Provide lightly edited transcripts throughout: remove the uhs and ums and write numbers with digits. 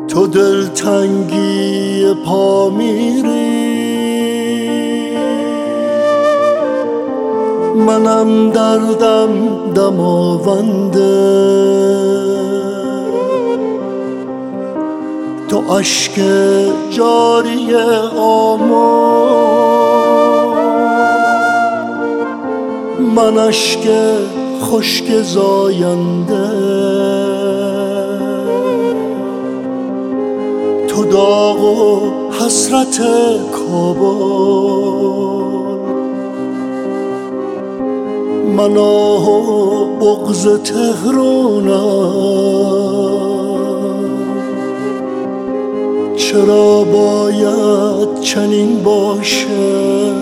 تو دلتنگی پا میری، منم دردم دماونده. تو اشک جاری آمان، من اشک خشک زاینده. تو داغ و حسرت کابل، من آه و بغض تهرانم. چرا باید چنین باشه؟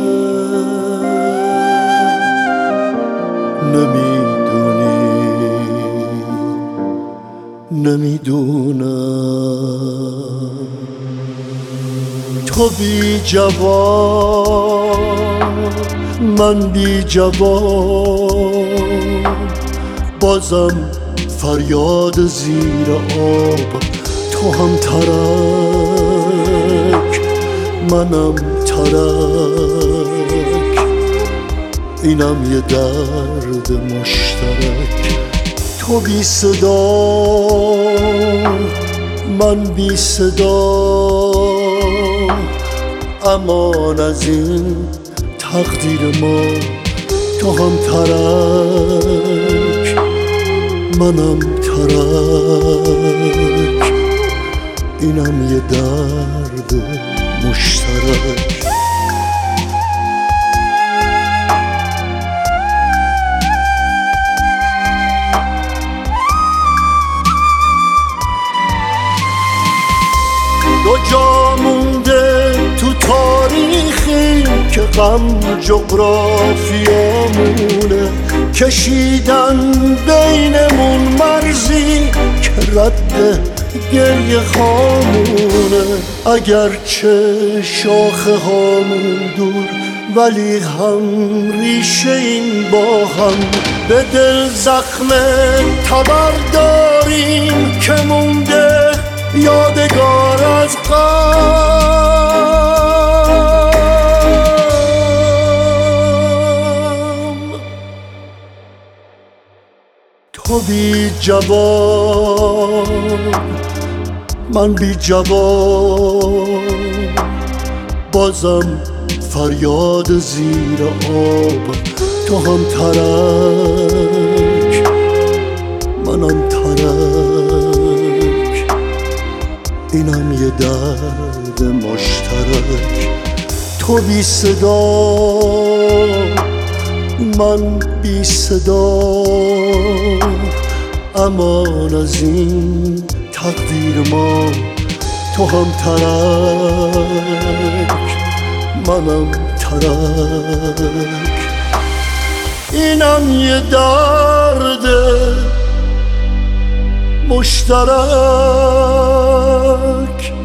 نمیدونم. تو بی جواب، من بی جواب، بازم فریاد زیر آب. تو هم ترک، منم ترک، اینم یه درد مشترک. تو بی صدا، من بی صدا، امان از این تقدیر ما. تو هم ترک، منم ترک، اینم یه درد مشترک. دو جا مونده تو تاریخی که غم جغرافیامونه، کشیدن بینمون مرزی که رد گریه خامونه. اگرچه شاخه هامون دور، ولی هم ریشه این با هم. به دل زخم تبر داریم که مونده یادگار از غم. تو بی جواب، من بی جواب، بازم فریاد زیر آب. تو هم ترک، منم ترک، اینم یه درد مشترک. تو بی صدا، من بی صدا، امان از این تقدیر ما. تو هم ترک، منم ترک، اینم یه درد مشترک.